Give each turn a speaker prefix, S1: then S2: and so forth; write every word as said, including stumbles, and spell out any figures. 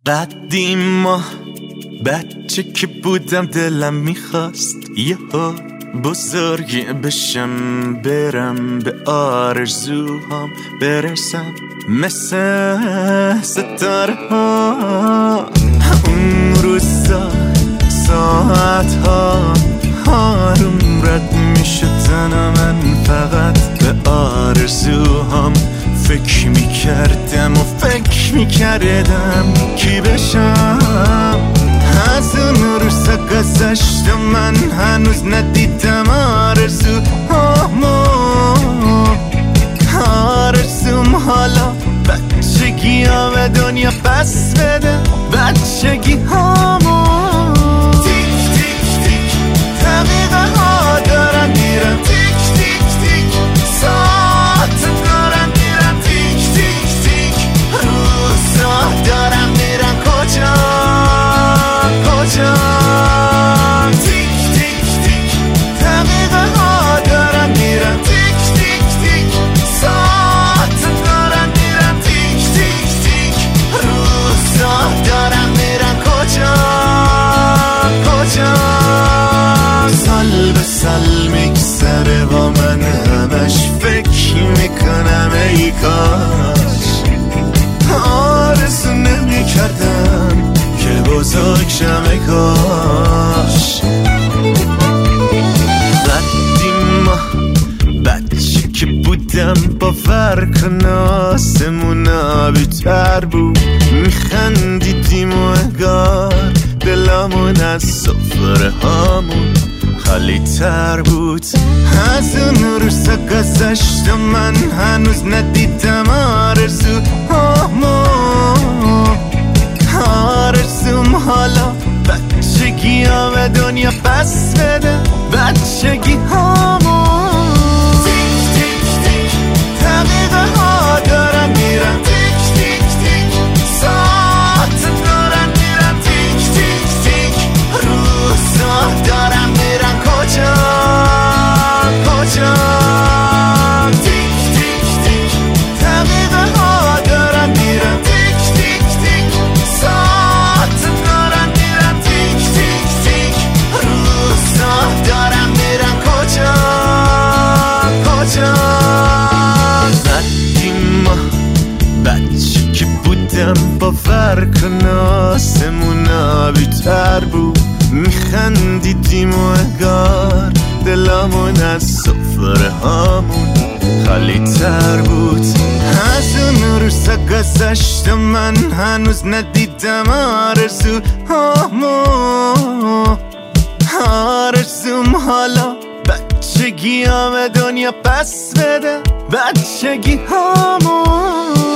S1: قدیم ما بچه که بودم دلم میخواست یهو بزرگ بشم، برم به آرزوهام برسم مثل ستاره ها. اون روزا ساعت ها آروم رد میشه تنم، من فقط به آرزوهام فکر میکردم و فکر میکردم کی بشم. از اون روزا گذشت و من هنوز ندیدم آرزوهامو. آرزوم حالا بچگی ها و دنیا پس بده بچگی هامو. تیک تیک تیک دقیقه ها دارن میرن، تیک تیک تیک ساعت دارن میرن، تیک تیک تیک روزا دارن میرن کجا کجا. تیک تیک تیک دقیقه ها دارن میرن، تیک تیک تیک ساعت دارن میرن، تیک تیک تیک روزا دارن میرن کجا کجا. سال به سال میگذره با من همش فکر میکنم ای کاش آرزو نمیکردم که بزرگ شم ای کاش. قدیما بچه که بودم باور کن آسمونا بیتر بود، میخندیدیم و انگار دلمون از سفره هامون خالی تر بود. از اون روزا گذشت و من هنوز ندیدم آرزوهامو. آرزوم حالا بچگی ها و دنیا پس بده بچگی هامو. تیک تیک تیک دقیقه ها دارن میرن، تیک تیک تیک ساعت دارن میرن، تیک تیک تیک روزا دارن میرن کجا کجا. تیک تیک تیک دقیقه ها دارن میرن، تیک تیک تیک ساعت دارن میرن، تیک تیک تیک روزا دارن میرن کجا کجا. قدیما بچه که بودم باور کن آسمونا بیتر بود، میخندیدیم و انگار دلمون از سفره هامون خالی تر بود. از اون روزا گذشت و من هنوز ندیدم آرزوهامو. آرزوم حالا بچگی ها و دنیا پس بده بچگی هامو.